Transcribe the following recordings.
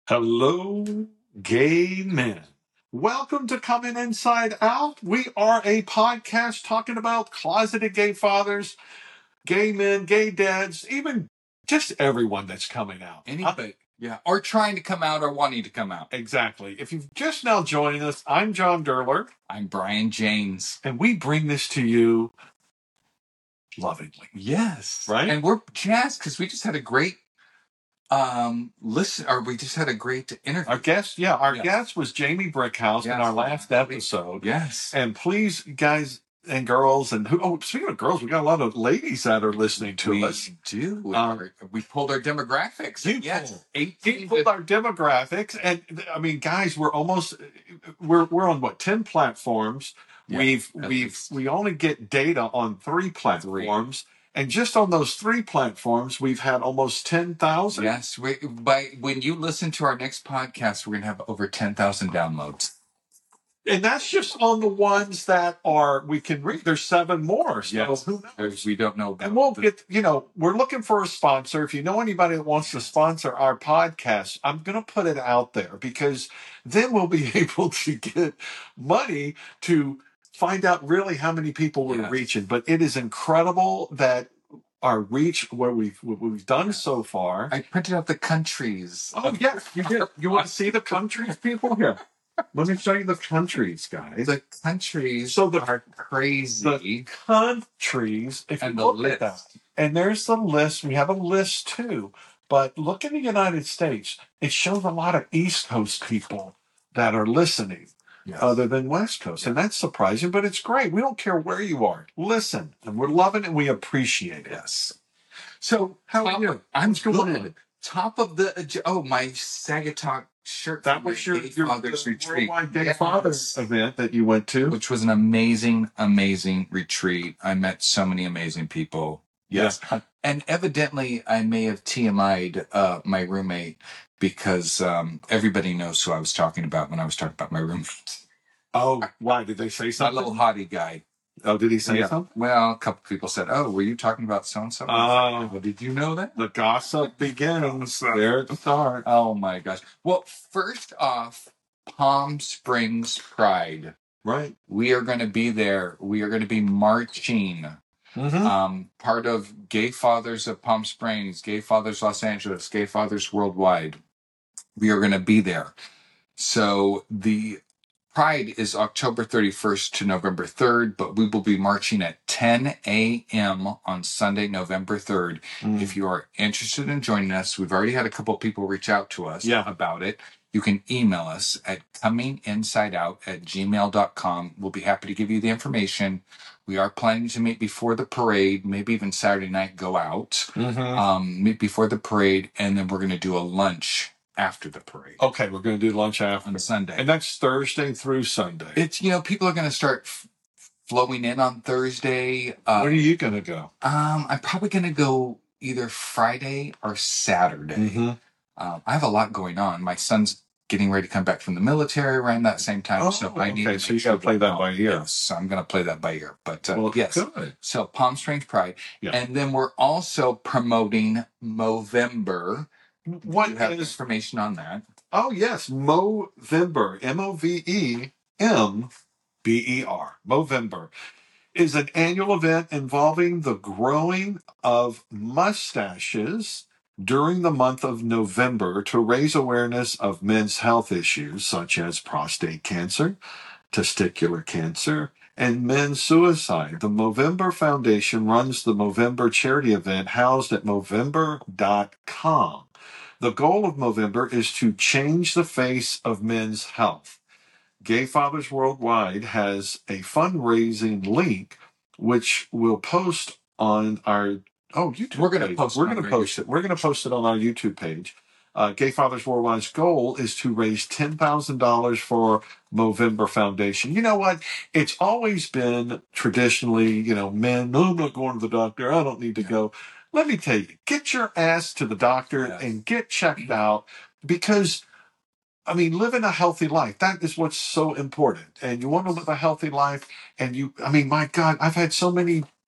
Hello, gay men. Welcome to Coming Inside Out. We are a podcast talking about closeted gay fathers, gay men, gay dads, even just everyone that's coming out. Anybody, yeah, or trying to come out or wanting to come out. Exactly. If you've just now joined us, I'm John Derler. I'm Brian James. And we bring this to you lovingly. Yes. Right? And we're jazzed because we just had a great we just had a great interview. Our guest was Jamie Brickhouse in our last episode. Yes. And please, guys and girls, and speaking of girls, we got a lot of ladies that are listening to us. We do. We pulled our demographics. Yes. 18 pulled our demographics. And I mean, guys, we're on what, 10 platforms. Yeah, we only get data on 3 platforms. And just on those 3 platforms, we've had almost 10,000. Yes. When you listen to our next podcast, we're going to have over 10,000 downloads. And that's just on the ones that we can read. There's 7 more. So yes. Who knows? We don't know. And we'll get, we're looking for a sponsor. If you know anybody that wants to sponsor our podcast, I'm going to put it out there because then we'll be able to get money to find out really how many people we're reaching. But it is incredible that our reach, what we've done so far. I printed out the countries. Oh, yes, you did. You want to see the countries, people? Here. Let me show you the countries, guys. The countries are crazy. The countries, if you look at that. And there's the list. We have a list, too. But look in the United States. It shows a lot of East Coast people that are listening. Yes. Other than West Coast. And that's surprising, but it's great. We don't care where you are. Listen. And we're loving it and we appreciate it. Yes. So, how are you? I'm good. Top of the... my Sagatalk shirt. That was your Father's Retreat. Worldwide Gay Fathers event that you went to. Which was an amazing, amazing retreat. I met so many amazing people. Yes. Yeah. And evidently, I may have TMI'd my roommate because everybody knows who I was talking about when I was talking about my roommate. Oh, why? Did they say something? That little hottie guy. Oh, did he say something? Well, a couple people said, "Oh, were you talking about so-and-so?" Oh, well, did you know that? The gossip begins. There it starts. Oh, my gosh. Well, first off, Palm Springs Pride. Right. We are going to be there. We are going to be marching. Mm-hmm. Part of Gay Fathers of Palm Springs, Gay Fathers Los Angeles, Gay Fathers Worldwide. We are going to be there. So the Pride is October 31st to November 3rd, but we will be marching at 10 a.m. on Sunday, November 3rd. If you are interested in joining us, we've already had a couple of people reach out to us about it. You can email us at cominginsideout@gmail.com. We'll be happy to give you the information. We are planning to meet before the parade, maybe even Saturday night, go out, meet before the parade, and then we're going to do a lunch after the parade. Okay, we're going to do lunch after. On Sunday. And that's Thursday through Sunday. It's, people are going to start flowing in on Thursday. When are you going to go? I'm probably going to go either Friday or Saturday. Mm-hmm. I have a lot going on. My son's getting ready to come back from the military around that same time. So I need to so you got to play that by ear. Yes, so I'm going to play that by ear. But yes. Good. So Palm Springs Pride. Yeah. And then we're also promoting Movember. What you have information on that? Oh, yes. Movember, Movember. Movember is an annual event involving the growing of mustaches during the month of November to raise awareness of men's health issues such as prostate cancer, testicular cancer, and men's suicide. The Movember Foundation runs the Movember charity event housed at Movember.com. The goal of Movember is to change the face of men's health. Gay Fathers Worldwide has a fundraising link, which we'll post on our YouTube. We're going to post. We're going to post it. We're going to post it on our YouTube page. Gay Fathers Worldwide's goal is to raise $10,000 for Movember Foundation. You know what? It's always been traditionally, men. No, I'm not going to the doctor. I don't need to go. Let me tell you, get your ass to the doctor and get checked out because, living a healthy life, that is what's so important. And you want to live a healthy life. And my God, I've had so many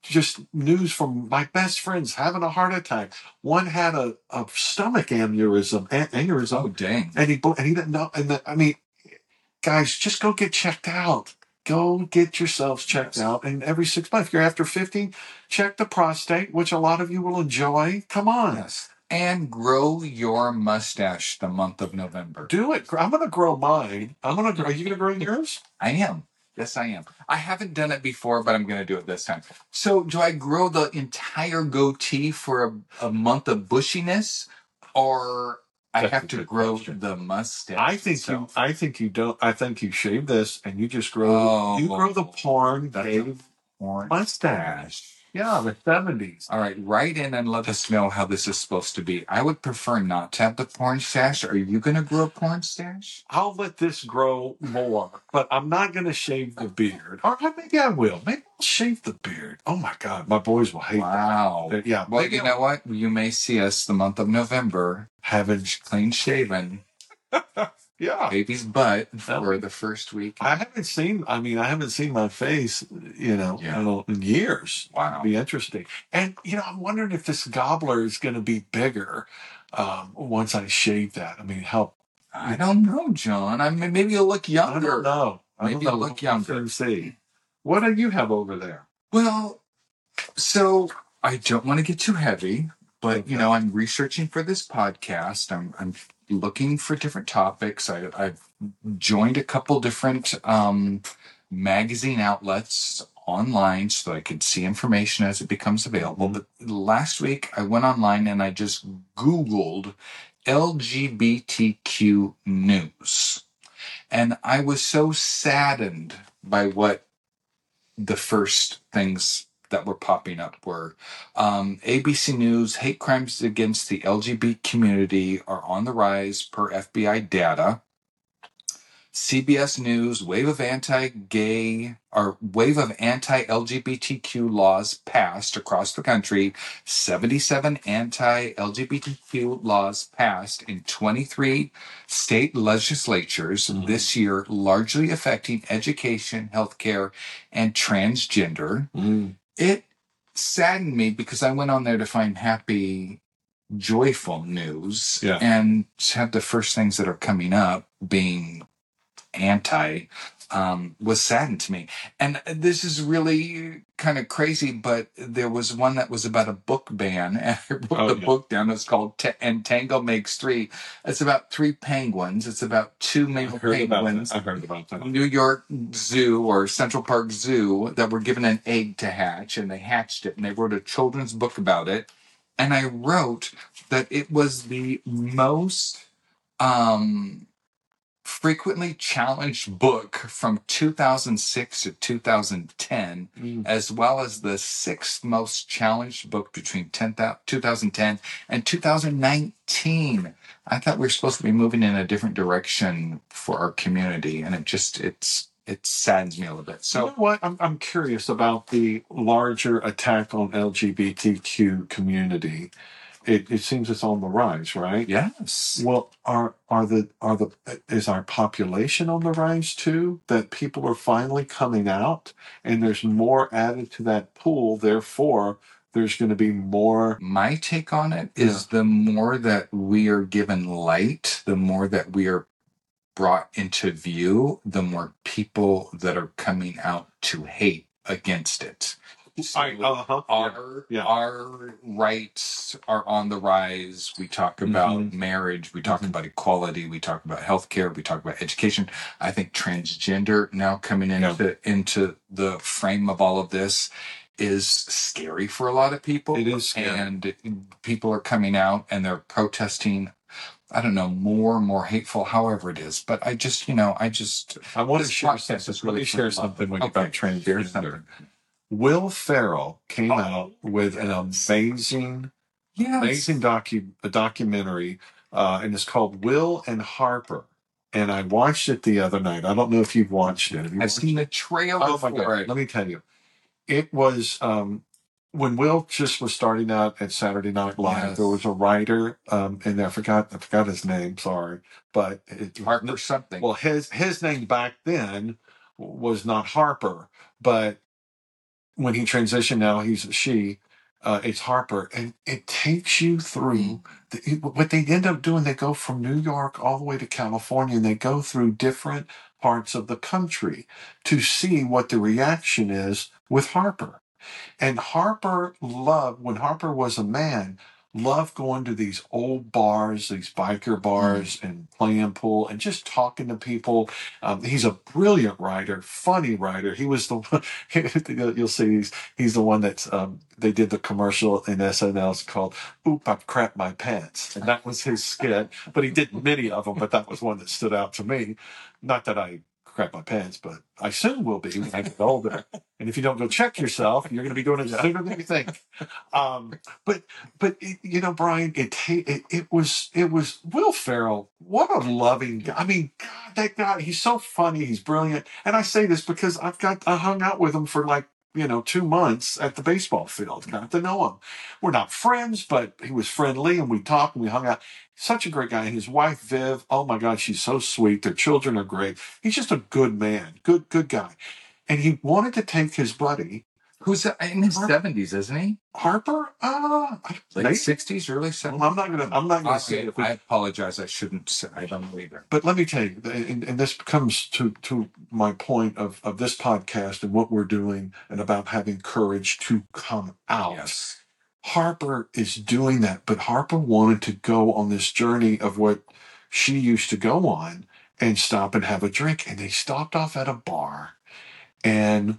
just news from my best friends having a heart attack. One had a stomach aneurysm, Oh, dang. and he didn't know. I mean, guys, just go get checked out. Go get yourselves checked out. And every 6 months, if you're after 50, check the prostate, which a lot of you will enjoy. Come on. Yes. And grow your mustache the month of November. Do it. I'm going to grow mine. Are you going to grow yours? I am. Yes, I am. I haven't done it before, but I'm going to do it this time. So, do I grow the entire goatee for a month of bushiness, or I have to grow the mustache? I think you don't. I think you shave this and you just grow. You grow the porn mustache. Yeah, the 70s. All right, write in and let us know how this is supposed to be. I would prefer not to have the porn stash. Are you going to grow a porn stash? I'll let this grow more, but I'm not going to shave the beard. Or maybe I will. Maybe I'll shave the beard. Oh my God, my boys will hate that. Yeah. Well, you know what? You may see us the month of November having clean shaven. Yeah. Baby's butt for the first week. I haven't seen my face, in years. Wow. It'd be interesting. And, I'm wondering if this gobbler is going to be bigger once I shave that. I mean, I don't know, John. I mean, maybe you'll look younger. I don't know. Maybe you'll look younger. See. What do you have over there? Well, so I don't want to get too heavy, but, I'm researching for this podcast. I'm looking for different topics. I've joined a couple different magazine outlets online so I could see information as it becomes available. But last week I went online and I just Googled LGBTQ news. And I was so saddened by what the first things that were popping up were ABC News, hate crimes against the LGBT community are on the rise per FBI data. CBS News, wave of anti-LGBTQ laws passed across the country. 77 anti-LGBTQ laws passed in 23 state legislatures this year, largely affecting education, healthcare, and transgender. It saddened me because I went on there to find happy, joyful news, and have the first things that are coming up being anti was saddened to me. And this is really kind of crazy, but there was one that was about a book ban, and I wrote the book down. It's called And Tango Makes Three. It's about 3 penguins. It's about 2 male penguins. I heard about that. New York Zoo or Central Park Zoo that were given an egg to hatch, and they hatched it, and they wrote a children's book about it. And I wrote that it was the most frequently challenged book from 2006 to 2010, as well as the 6th most challenged book between 2010 and 2019. I thought we were supposed to be moving in a different direction for our community, and it saddens me a little bit. So, you know what? I'm curious about the larger attack on LGBTQ community. It seems it's on the rise, right? Yes. Well, is our population on the rise too? That people are finally coming out, and there's more added to that pool. Therefore, there's going to be more. My take on it is the more that we are given light, the more that we are brought into view, the more people that are coming out to hate against it. So our rights are on the rise. We talk about marriage. We talk about equality. We talk about healthcare. We talk about education. I think transgender now coming into the frame of all of this is scary for a lot of people. It is scary. And people are coming out and they're protesting. I don't know, more and more hateful, however it is. But I want to share something. Let me share something with you about transgender. Will Ferrell came out with an amazing documentary, and it's called Will and Harper. And I watched it the other night. I don't know if you've watched it. I've seen the trailer for it. Let me tell you. It was when Will just was starting out at Saturday Night Live. There was a writer, and I forgot his name. Sorry, but Harper something. Well, his name back then was not Harper, but when he transitioned, now he's a she. It's Harper, and it takes you through what they end up doing. They go from New York all the way to California, and they go through different parts of the country to see what the reaction is with Harper. And Harper loved, when Harper was a man, loved going to these old bars, these biker bars, and playing pool and just talking to people. He's a brilliant writer, funny writer. He was the one, you'll see he's the one that's, they did the commercial in SNL. It's called Oop, I've crapped my pants. And that was his skit, but he did many of them, but that was one that stood out to me. Not that I crap my pants, but I soon will be when I get older. And if you don't go check yourself, you're going to be doing it sooner than you think. But Brian, it was Will Ferrell. What a loving guy. I mean, God, that guy. He's so funny. He's brilliant. And I say this because I hung out with him for 2 months at the baseball field. Got to know him. We're not friends, but he was friendly, and we talked and we hung out. Such a great guy. And his wife, Viv, oh my God, she's so sweet. Their children are great. He's just a good man, good guy. And he wanted to take his buddy, who's in his 70s, isn't he? Harper, late 60s, early 70s. Well, I'm not gonna say it. I apologize. I shouldn't say. I don't know either. But let me tell you, and this comes to my point of this podcast and what we're doing, and about having courage to come out. Yes. Harper is doing that, but Harper wanted to go on this journey of what she used to go on and stop and have a drink. And they stopped off at a bar, and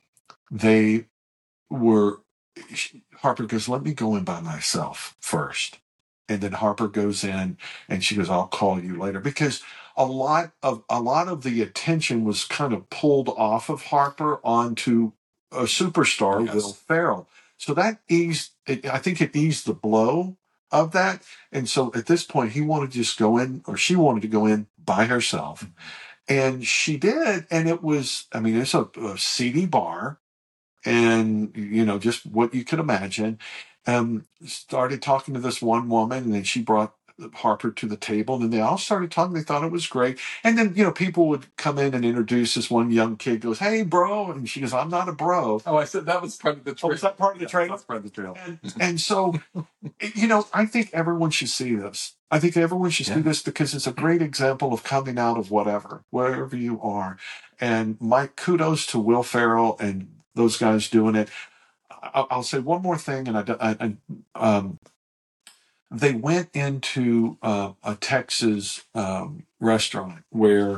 Harper goes, let me go in by myself first. And then Harper goes in and she goes, I'll call you later. Because a lot of the attention was kind of pulled off of Harper onto a superstar, Yes. Will Ferrell. So that I think it eased the blow of that. And so at this point, he wanted to just go in, or she wanted to go in by herself. Mm-hmm. And she did. And it's a seedy bar. And, just what you could imagine. Started talking to this one woman, and then she brought Harper to the table, and then they all started talking. They thought it was great. And then, people would come in and introduce this one young kid, goes, hey, bro. And she goes, I'm not a bro. Oh, I said that was part of the trail. Oh, was that part of the trail? That's part of the trail. And so, I think everyone should see this. I think everyone should see this because it's a great example of coming out of wherever you are. And my kudos to Will Ferrell and those guys doing it. I'll say one more thing, and they went into a Texas restaurant where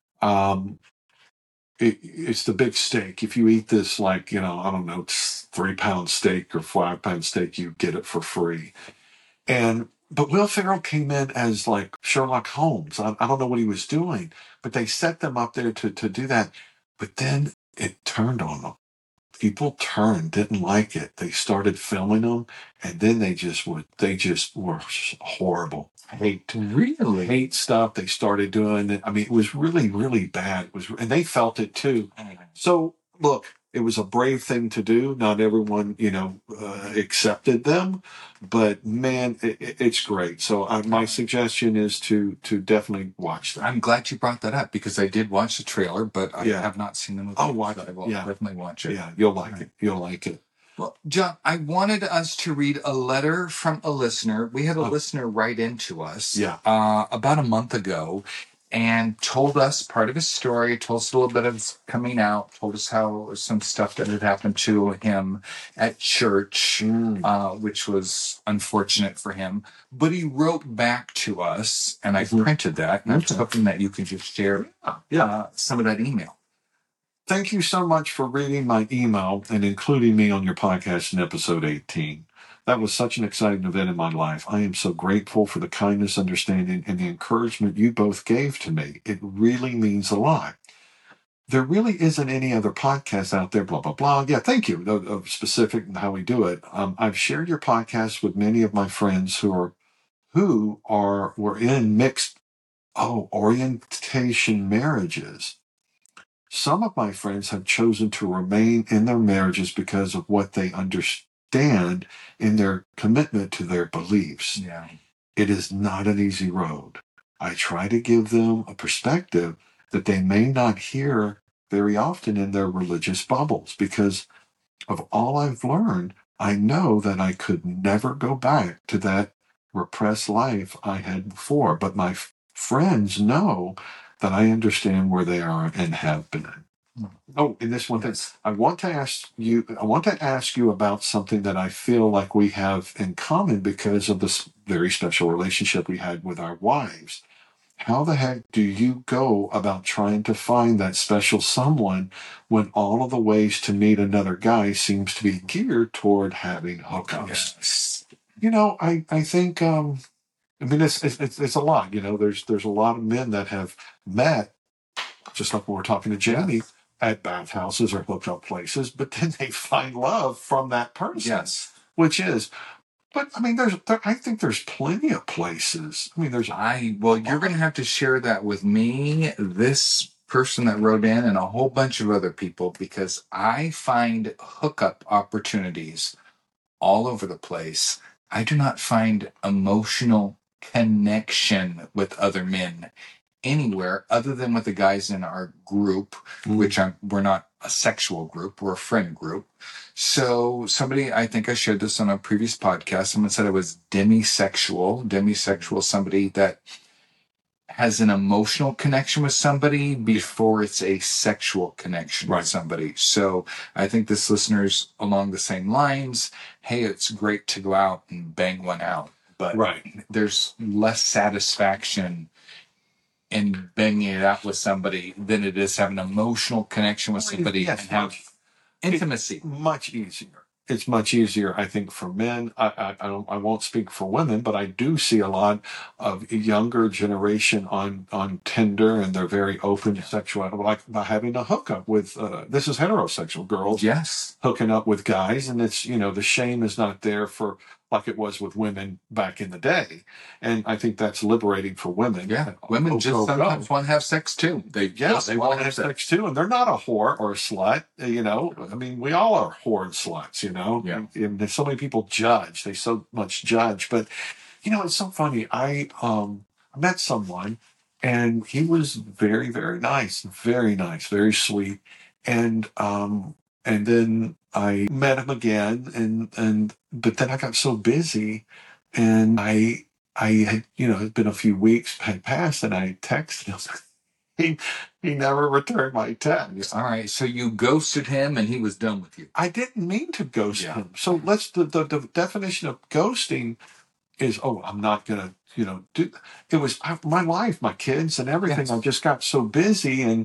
it's the big steak. If you eat this, I don't know, it's 3-pound steak or 5-pound steak, you get it for free. But Will Ferrell came in as like Sherlock Holmes. I don't know what he was doing, but they set them up there to do that. But then it turned on them. People didn't like it. They started filming them, and then they just were horrible. Hate stuff. They started doing it. I mean, it was really, really bad. And they felt it too. So look, it was a brave thing to do. Not everyone, accepted them, but man, it's great. So my suggestion is to definitely watch that. I'm glad you brought that up because I did watch the trailer, but I have not seen the movie. Oh, watch it. I will definitely watch it. Yeah, you'll like it. You'll like it. Well, John, I wanted us to read a letter from a listener. We had a listener write into us about a month ago and told us part of his story, told us a little bit of his coming out, told us how some stuff that had happened to him at church, which was unfortunate for him. But he wrote back to us, and I printed that, and I was hoping that you could just share some of that email. Thank you so much for reading my email and including me on your podcast in episode 18. That was such an exciting event in my life. I am so grateful for the kindness, understanding, and the encouragement you both gave to me. It really means a lot. There really isn't any other podcast out there, blah, blah, blah. Yeah, thank you. Of specific and how we do it. I've shared your podcast with many of my friends who were in mixed orientation marriages. Some of my friends have chosen to remain in their marriages because of what they understand in their commitment to their beliefs. Yeah. It is not an easy road. I try to give them a perspective that they may not hear very often in their religious bubbles, because of all I've learned, I know that I could never go back to that repressed life I had before. But my friends know that I understand where they are and have been. Oh, and this one thing, I want to ask you about something that I feel like we have in common because of this very special relationship we had with our wives. How the heck do you go about trying to find that special someone when all of the ways to meet another guy seems to be geared toward having hookups? Yes. I think I mean it's a lot. There's a lot of men that have met, just like when we're talking to Jamie, at bathhouses or hookup places, but then they find love from that person. Yes. Which is, but I mean, I think there's plenty of places. I mean, you're going to have to share that with me, this person that wrote in, and a whole bunch of other people, because I find hookup opportunities all over the place. I do not find emotional connection with other men anywhere other than with the guys in our group, which we're not a sexual group, we're a friend group. So somebody, I think I shared this on a previous podcast, someone said I was demisexual. Demisexual, somebody that has an emotional connection with somebody before it's a sexual connection with somebody. So I think this listener's along the same lines. Hey, it's great to go out and bang one out, but there's less satisfaction in banging it out with somebody than it is having an emotional connection with somebody and have intimacy. Much easier. It's much easier, I think, for men. I won't speak for women, but I do see a lot of younger generation on Tinder, and they're very open to sexuality, like by having a hookup with. This is heterosexual girls, hooking up with guys, and it's the shame is not there for like it was with women back in the day, and I think that's liberating for women. Yeah, women sometimes want to have sex too. They want to have sex too, and they're not a whore or a slut. I mean, we all are whore and sluts. And there's so many people judge. They so much judge, but it's so funny. I met someone, and he was very, very nice, very sweet, and then I met him again, but then I got so busy, and I had, it'd been a few weeks had passed, and I texted him. He never returned my text. All right, so you ghosted him, and he was done with you. I didn't mean to ghost him. So the definition of ghosting is, I'm not gonna, do. It was my life, my kids, and everything. I just got so busy, and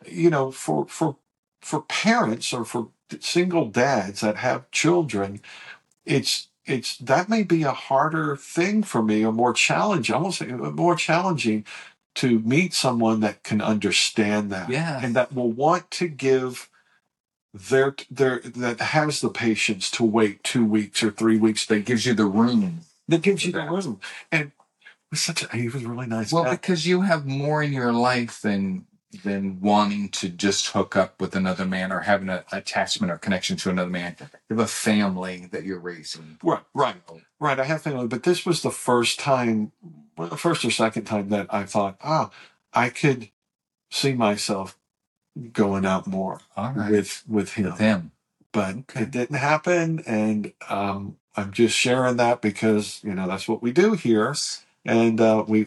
for parents or for single dads that have children, it's that may be a harder thing for me, or more challenging. I won't say more challenging to meet someone that can understand that, and that will want to give their that has the patience to wait 2 weeks or 3 weeks. That gives you the room. That gives you the room, and he was a really nice guy. Well, because you have more in your life than wanting to just hook up with another man or having an attachment or connection to another man. You have a family that you're raising. Right. I have family, but this was the first or second time that I thought, I could see myself going out more with him. But it didn't happen, and I'm just sharing that because that's what we do here, and we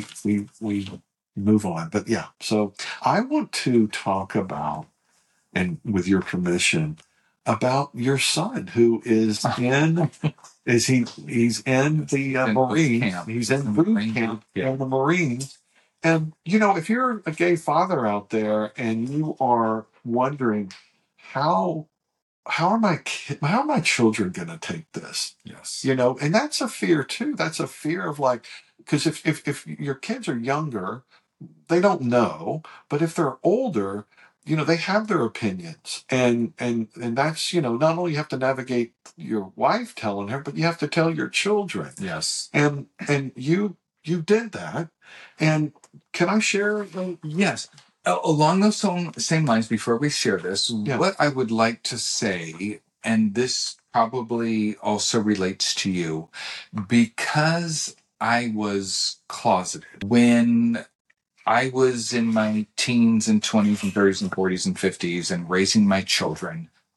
move on. But yeah, so I want to talk about, and with your permission, about your son who is in. He's in the Marines. He's in boot camp in the Marines. And if you're a gay father out there and you are wondering how are my children going to take this? Yes. And that's a fear too. That's a fear of because if your kids are younger, they don't know, but if they're older, they have their opinions, and that's not only you have to navigate your wife telling her, but you have to tell your children. Yes. And you did that, and can I share? Yes. Along those same lines, before we share this, what I would like to say, and this probably also relates to you, because I was closeted when I was in my teens and 20s and 30s and 40s and 50s and raising my children.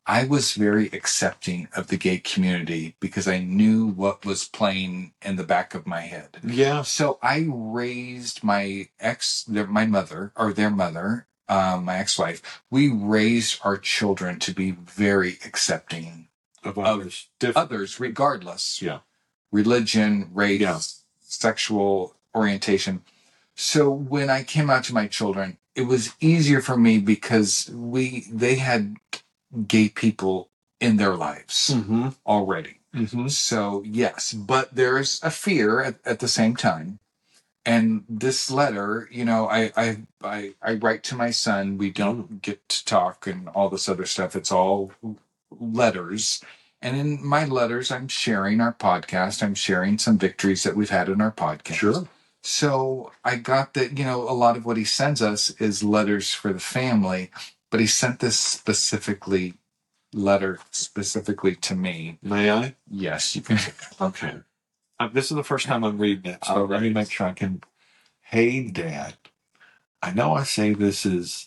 I was very accepting of the gay community because I knew what was playing in the back of my head. Yeah. So I raised my mother, or their mother, my ex-wife. We raised our children to be very accepting Of others, regardless. Yeah. Religion, race, Yeah. sexual orientation. So when I came out to my children, it was easier for me because they had gay people in their lives already. So yes, but there's a fear at the same time. And this letter, I write to my son. We don't get to talk and all this other stuff. It's all letters. And in my letters, I'm sharing our podcast. I'm sharing some victories that we've had in our podcast. Sure. So I got that, a lot of what he sends us is letters for the family, but he sent this letter specifically to me. May I? Yes, you can. Okay. This is the first time I'm reading it, so let me make sure I can. Hey, Dad. I know I say this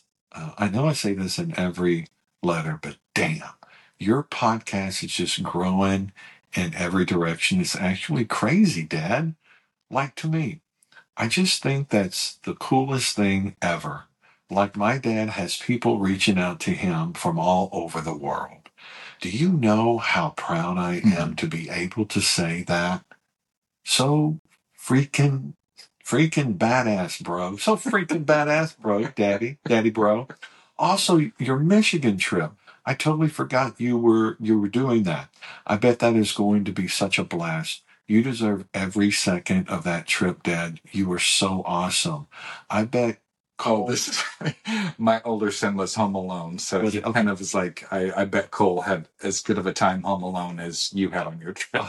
in every letter, but damn, your podcast is just growing in every direction. It's actually crazy, Dad. Like, to me, I just think that's the coolest thing ever. Like, my dad has people reaching out to him from all over the world. Do you know how proud I am to be able to say that? So freaking badass, bro. So freaking badass, bro. Daddy, bro. Also, your Michigan trip. I totally forgot you were doing that. I bet that is going to be such a blast. You deserve every second of that trip, Dad. You were so awesome. I bet. Cole, this is my older son was home alone, so he kind of was like, I bet Cole had as good of a time home alone as you had on your trip.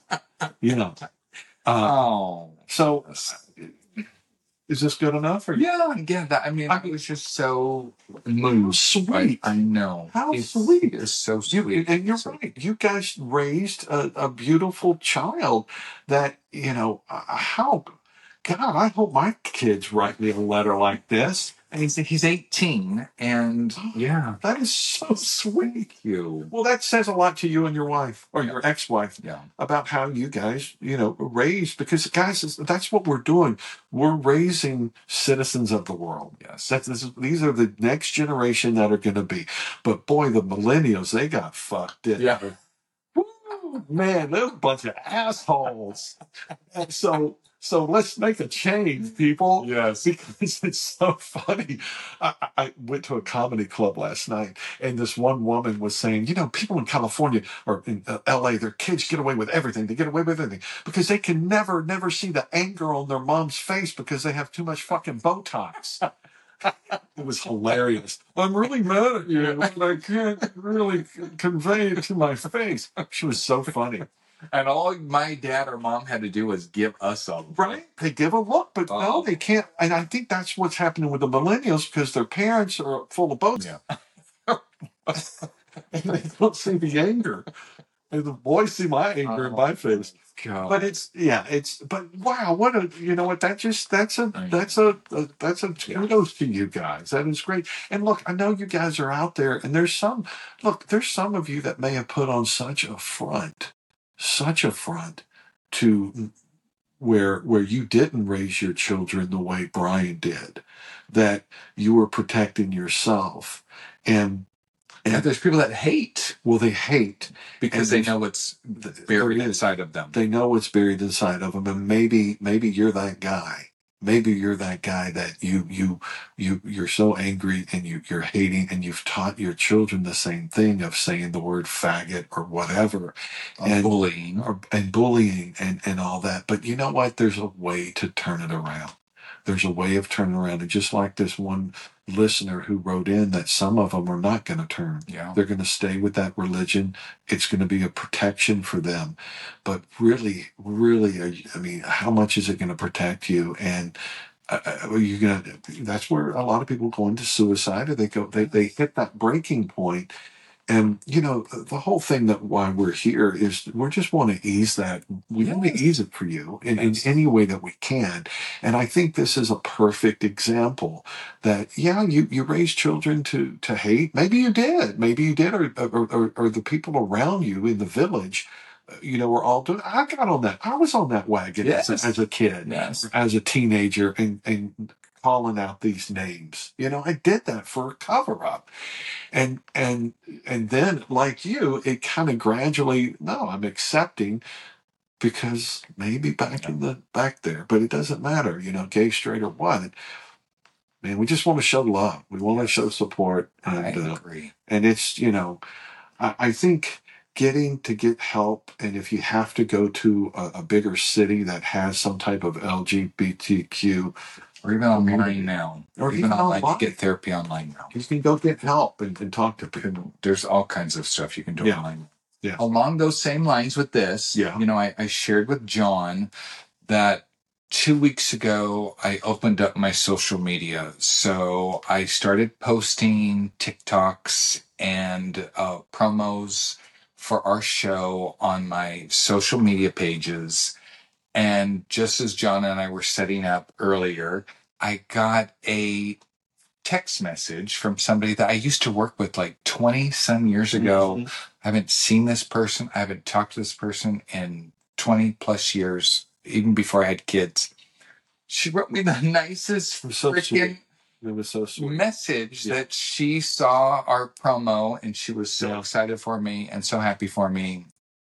So is this good enough? Yeah. It was just so sweet. I know. How sweet. It's so sweet. And you're right. You guys raised a beautiful child that, how, God, I hope my kids write me a letter like this. And he's 18, and yeah, that is so sweet. You. Well, that says a lot to you and your wife, or your ex-wife, about how you guys, raised. Because guys, that's what we're doing. We're raising citizens of the world. Yes, these are the next generation that are going to be. But boy, the millennials, they got fucked. Woo, man, they're a bunch of assholes. And so let's make a change, people. Yes. Because it's so funny. I went to a comedy club last night, and this one woman was saying, people in California or in LA, their kids get away with everything. They get away with everything because they can never see the anger on their mom's face because they have too much fucking Botox. It was hilarious. I'm really mad at you, but I can't really convey it to my face. She was so funny. And all my dad or mom had to do was give us a look. Right? They give a look, but no, they can't. And I think that's what's happening with the millennials because their parents are full of boats. Yeah. And they don't see the anger. And the boys see my anger in my face. God. But but wow, that's a kudos to you guys. That is great. And look, I know you guys are out there, and there's some of you that may have put on such a front to where you didn't raise your children the way Brian did, that you were protecting yourself. And there's people that hate. Well, they hate because they know what's buried inside of them. They know what's buried inside of them, and maybe you're that guy. Maybe you're that guy that you're so angry and you're hating, and you've taught your children the same thing of saying the word faggot or whatever, and bullying and all that. But you know what? There's a way to turn it around. There's a way of turning around. And just like this one listener who wrote in that some of them are not going to turn. Yeah. They're going to stay with that religion. It's going to be a protection for them. But really, how much is it going to protect you? And that's where a lot of people go into suicide, or they hit that breaking point. And the whole thing that why we're here is we just want to ease that. We want to ease it for you in any way that we can. And I think this is a perfect example that, you raised children to hate. Maybe you did, or the people around you in the village, were all doing. I got on that. I was on that wagon as a kid, as a teenager, and calling out these names. I did that for a cover up. And then, like you, it kind of gradually, no, I'm accepting, because maybe back there, but it doesn't matter, gay, straight, or what. Man, we just want to show love. We want to show support. And, I agree. And it's, I think get help, and if you have to go to a bigger city that has some type of LGBTQ, or even online now, or even online, you get therapy online now. You can go get help and talk to people. There's all kinds of stuff you can do online. Yeah. Along those same lines with this, I shared with John that 2 weeks ago, I opened up my social media. So I started posting TikToks and promos for our show on my social media pages. And just as John and I were setting up earlier, I got a text message from somebody that I used to work with like 20 some years ago. Mm-hmm. I haven't seen this person. I haven't talked to this person in 20 plus years, even before I had kids. She wrote me the nicest freaking message that she saw our promo, and she was so excited for me and so happy for me.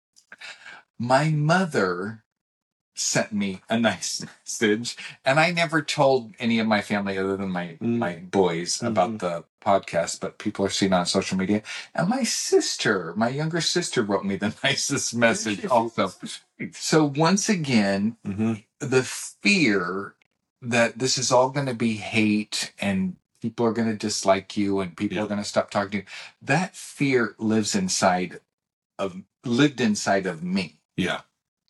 My mother sent me a nice message, and I never told any of my family other than my boys about the podcast, but people are seeing it on social media. And my younger sister, wrote me the nicest message also. So once again, the fear that this is all going to be hate and people are going to dislike you and people are going to stop talking to you, that fear lived inside of me. Yeah.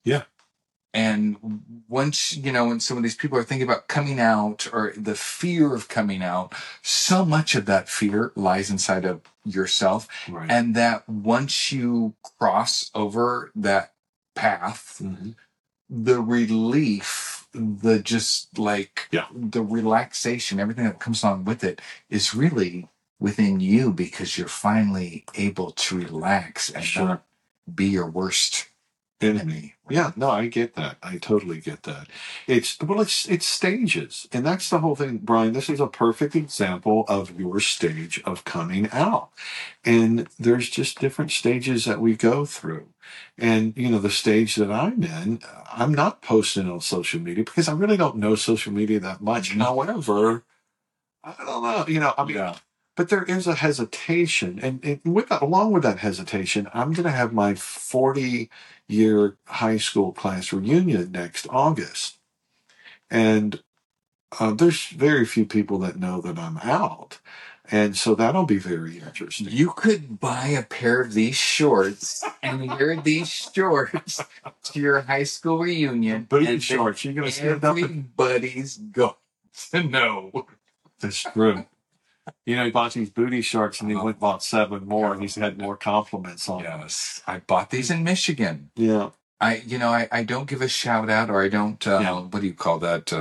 And once, when some of these people are thinking about coming out, or the fear of coming out, so much of that fear lies inside of yourself. Right. And that once you cross over that path, the relief, the relaxation, everything that comes along with it is really within you, because you're finally able to relax and not be your worst enemy. Yeah, no, I get that. I totally get that. It's stages. And that's the whole thing, Brian. This is a perfect example of your stage of coming out. And there's just different stages that we go through. And, the stage that I'm in, I'm not posting on social media because I really don't know social media that much. However, I don't know, but there is a hesitation. And along with that hesitation, I'm going to have my 40-year high school class reunion next August. And there's very few people that know that I'm out. And so that'll be very interesting. You could buy a pair of these shorts and wear these shorts to your high school reunion. Booty shorts. You're going to stand up. Everybody's going to know. That's true. He bought these booty shorts and he went and bought 7 more, and he's had more compliments on them. Yes. I bought these in Michigan. Yeah. I don't give a shout out, or I don't, what do you call that?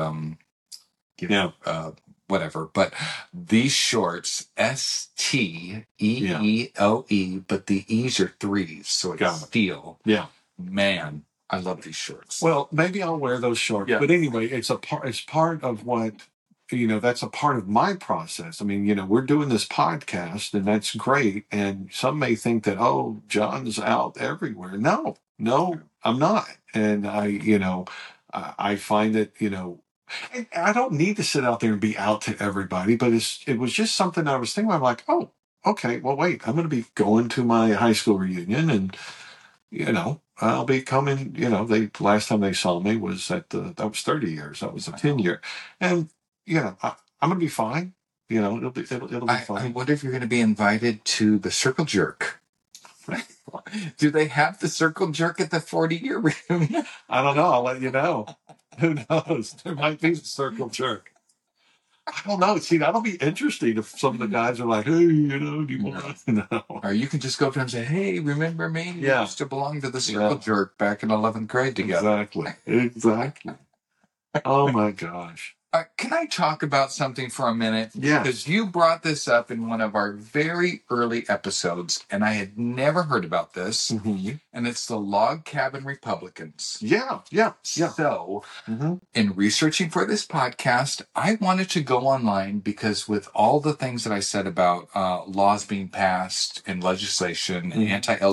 Whatever. But these shorts, STEELE, but the E's are 3s, so it's steel. Yeah. Man, I love these shorts. Well, maybe I'll wear those shorts. Yeah. But anyway, it's part of what, that's a part of my process. I mean, we're doing this podcast, and that's great. And some may think that, oh, John's out everywhere. No, I'm not. And I find that, I don't need to sit out there and be out to everybody, but it was just something I was thinking. I'm like, oh, okay, well, wait, I'm going to be going to my high school reunion, and, I'll be coming, last time they saw me was that was 30 years. That was a 10-year. And, I'm going to be fine. It'll be fine. I wonder if you're going to be invited to the circle jerk. Do they have the circle jerk at the 40-year reunion? I don't know. I'll let you know. Who knows? There might be the circle jerk. I don't know. See, that'll be interesting if some of the guys are like, hey, do you want to? No. Or you can just go up to him and say, hey, remember me? We Yeah. used to belong to the Circle Jerk back in 11th grade together. Exactly. Oh, my gosh. Can I talk about something for a minute? Yeah. Because you brought this up in one of our very early episodes, and I had never heard about this. Mm-hmm. And it's the Log Cabin Republicans. Yeah. So, in researching for this podcast, I wanted to go online because with all the things that I said about laws being passed and legislation and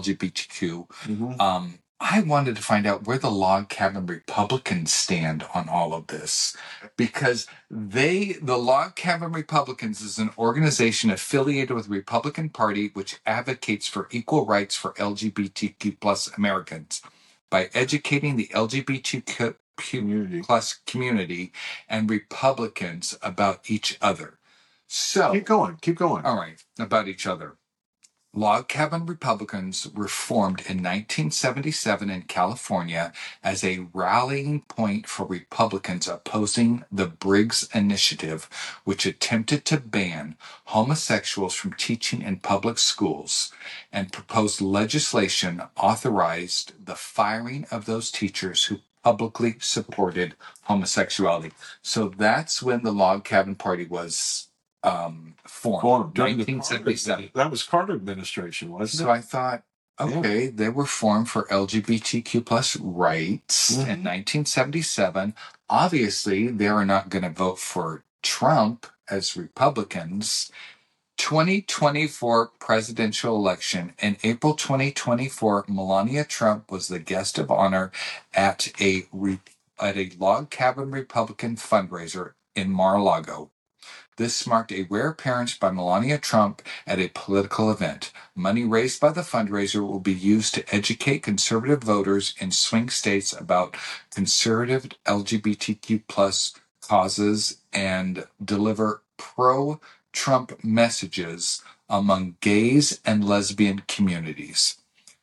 anti-LGBTQ, I wanted to find out where the Log Cabin Republicans stand on all of this. Because the Log Cabin Republicans is an organization affiliated with the Republican Party which advocates for equal rights for LGBTQ plus Americans by educating the LGBTQ plus community and Republicans about each other. So keep going. All right, about each other. Log Cabin Republicans were formed in 1977 in California as a rallying point for Republicans opposing the Briggs Initiative, which attempted to ban homosexuals from teaching in public schools and proposed legislation authorized the firing of those teachers who publicly supported homosexuality. So that's when the Log Cabin Party was formed during 1977. That was Carter administration, wasn't it? So I thought, okay, they were formed for LGBTQ plus rights in 1977. Obviously, they are not going to vote for Trump as Republicans. 2024 presidential election. In April 2024, Melania Trump was the guest of honor at a Log Cabin Republican fundraiser in Mar-a-Lago. This marked a rare appearance by Melania Trump at a political event. Money raised by the fundraiser will be used to educate conservative voters in swing states about conservative LGBTQ plus causes and deliver pro-Trump messages among gays and lesbian communities.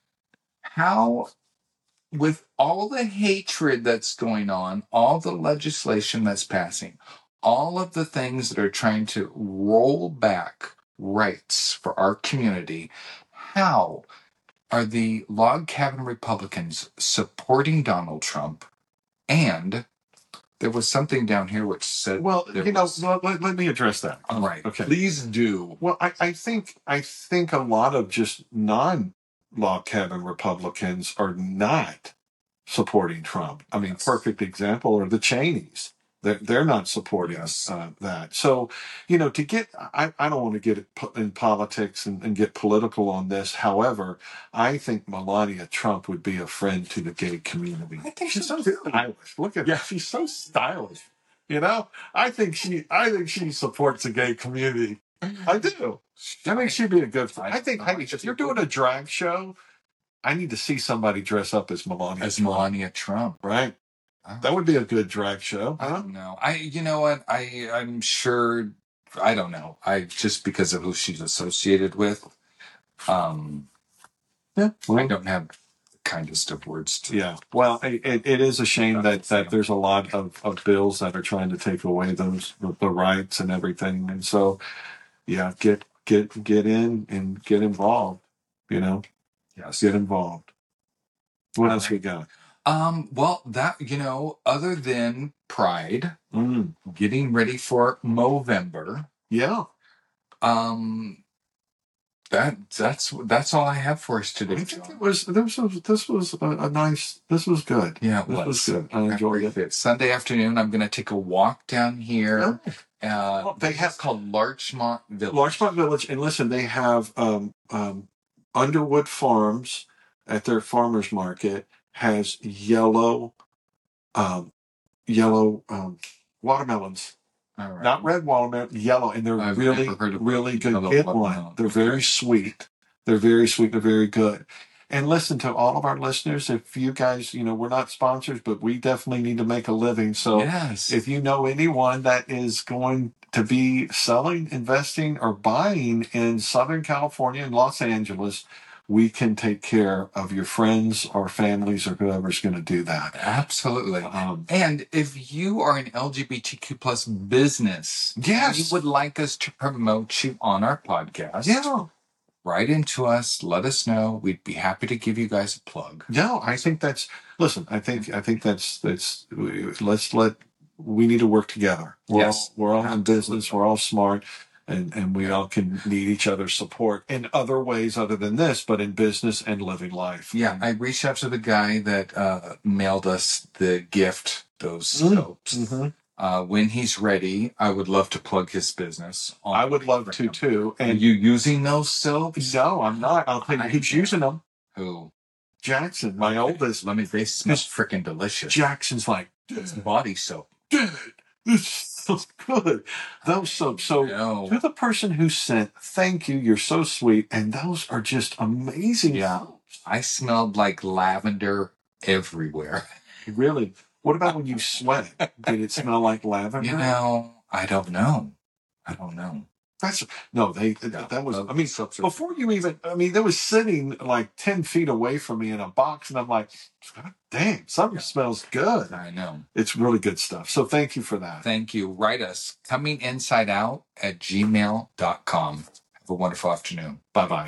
How, with all the hatred that's going on, all the legislation that's passing, all of the things that are trying to roll back rights for our community, how are the Log Cabin Republicans supporting Donald Trump? And there was something down here which said, well, let me address that. All right. Okay. Please do. Well, I think a lot of just non-Log Cabin Republicans are not supporting Trump. I mean, perfect example are the Cheneys. They're not supporting that. So, to get, I don't want to get in politics and get political on this. However, I think Melania Trump would be a friend to the gay community. I think she's so stylish. Look at her. She's so stylish. I think she supports the gay community. I do. I think she'd be a good friend. I think, if you're doing a drag show, I need to see somebody dress up as Melania Trump. Right. That would be a good drag show. I don't know. You know what? I'm sure. I don't know. Just because of who she's associated with. I don't have the kindest of words to. Yeah. Well, it is a shame that there's a lot of bills that are trying to take away the rights and everything, and so get in and get involved. Yes, get involved. What else we got? Well, that, other than Pride, getting ready for Movember. Yeah. That's all I have for us today. I think this was this was good. Yeah, this was good. I enjoyed it. Sunday afternoon, I'm going to take a walk down here. They have called Larchmont Village. Larchmont Village, and listen, they have Underwood Farms at their farmers market has yellow watermelons. Right. Not red watermelon, yellow, and they're really good. Get one. They're very sweet. They're very sweet. They're very good. And listen, to all of our listeners, if you guys, we're not sponsors, but we definitely need to make a living. So if you know anyone that is going to be selling, investing, or buying in Southern California and Los Angeles, we can take care of your friends or families or whoever's going to do that. Absolutely. And if you are an LGBTQ plus business, Yes. you would like us to promote you on our podcast, Yeah. write into us, let us know. We'd be happy to give you guys a plug. No, I think that's, listen, I think that's, we need to work together. We're all in business. We're all smart. And we all can need each other's support in other ways other than this, but in business and living life. Yeah, I reached out to the guy that mailed us the gift, those soaps. Mm-hmm. When he's ready, I would love to plug his business. I would love to too. And are you using those soaps? No, I'm not. I'll tell you who's using them. Who? Jackson, my oldest. They smell freaking delicious. Jackson's like, it's body soap. Dude, this smells good. Those soaps. So to the person who sent, thank you. You're so sweet. And those are just amazing. Yeah. Soaps. I smelled like lavender everywhere. Really? What about when you sweat? Did it smell like lavender? I don't know. That was, I mean, before you even, that was sitting like 10 feet away from me in a box, and I'm like, God damn, something smells good. I know. It's really good stuff. So thank you for that. Thank you. Write us, cominginsideout@gmail.com. Have a wonderful afternoon. Bye-bye.